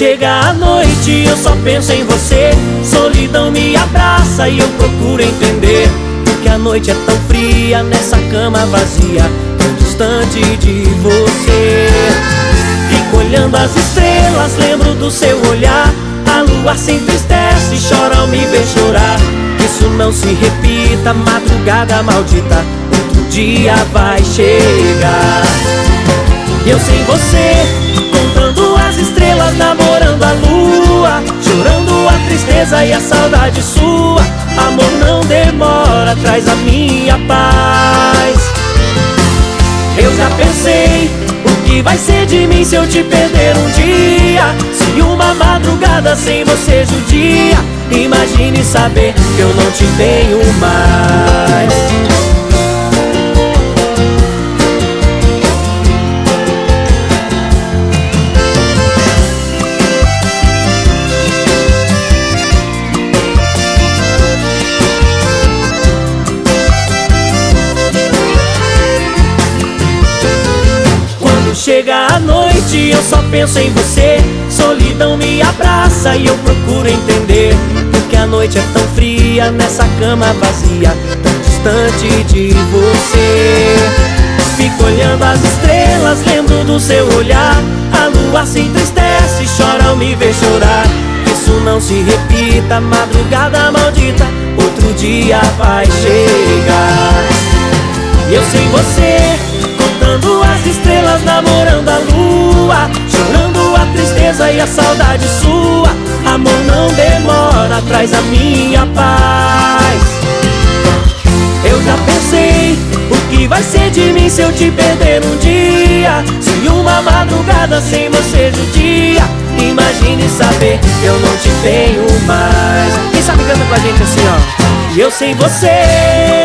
chega a noite eu só penso em você. Solidão me abraça e eu procuro entender porque a noite é tão fria nessa cama vazia, tão distante de você. Fico olhando as estrelas, lembro do seu olhar. A lua se entristece e chora ao me ver chorar. Isso não se repita, madrugada maldita, outro dia vai chegar. Eu sem você, contando as estrelas, namorando a lua, chorando a tristeza e a saudade sua. Amor não demora, traz a minha paz. Eu já pensei, o que vai ser de mim se eu te perder um dia? Se uma madrugada sem você judia, imagine saber que eu não te tenho mais. Chega a noite eu só penso em você. Solidão me abraça e eu procuro entender porque a noite é tão fria nessa cama vazia, tão distante de você. Fico olhando as estrelas, lembro do seu olhar. A lua se entristece e chora ao me ver chorar. Isso não se repita, madrugada maldita, outro dia vai chegar. E eu sem você, contando as estrelas, namorando a lua, chorando a tristeza e a saudade sua. Amor não demora, traz a minha paz. Eu já pensei, o que vai ser de mim se eu te perder um dia? Se uma madrugada sem você judia, imagine saber que eu não te tenho mais. Quem sabe canta com a gente assim, ó. E eu sem você,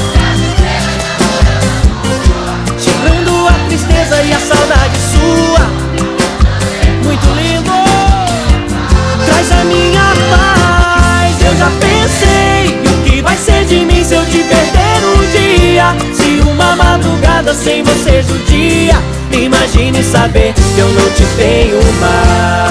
tristeza e a saudade sua, muito lindo, traz a minha paz. Eu já pensei, o que vai ser de mim se eu te perder um dia? Se uma madrugada sem você judia, imagine saber que eu não te tenho mais.